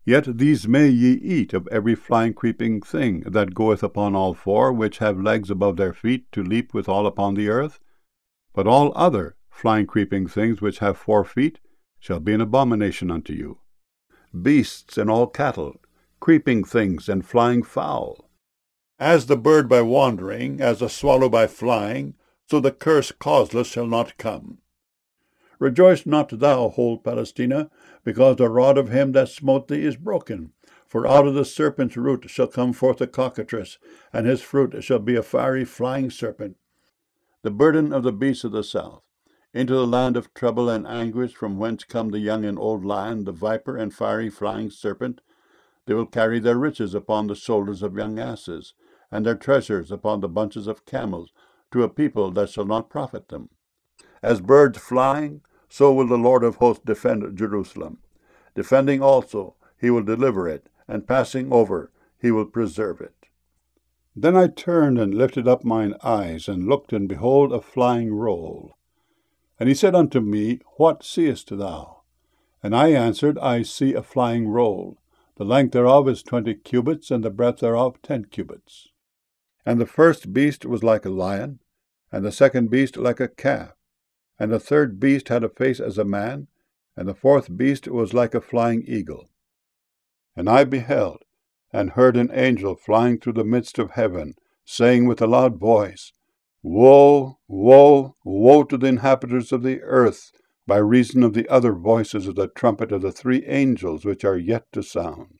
Yet these may ye eat of every flying creeping thing that goeth upon all four, which have legs above their feet, to leap withal upon the earth. But all other flying creeping things which have 4 feet shall be an abomination unto you. Beasts and all cattle, creeping things and flying fowl. As the bird by wandering, as the swallow by flying, so the curse causeless shall not come. Rejoice not thou, whole Palestina, because the rod of him that smote thee is broken. For out of the serpent's root shall come forth a cockatrice, and his fruit shall be a fiery flying serpent. The burden of the beasts of the south, into the land of trouble and anguish, from whence come the young and old lion, the viper, and fiery flying serpent. They will carry their riches upon the shoulders of young asses, and their treasures upon the bunches of camels, to a people that shall not profit them. As birds flying, so will the Lord of hosts defend Jerusalem. Defending also, he will deliver it, and passing over, he will preserve it. Then I turned and lifted up mine eyes, and looked, and behold a flying roll. And he said unto me, What seest thou? And I answered, I see a flying roll. The length thereof is 20 cubits, and the breadth thereof 10 cubits. And the first beast was like a lion, and the second beast like a calf. And the third beast had a face as a man, and the fourth beast was like a flying eagle. And I beheld, and heard an angel flying through the midst of heaven, saying with a loud voice, Woe, woe, woe to the inhabitants of the earth, by reason of the other voices of the trumpet of the 3 angels which are yet to sound.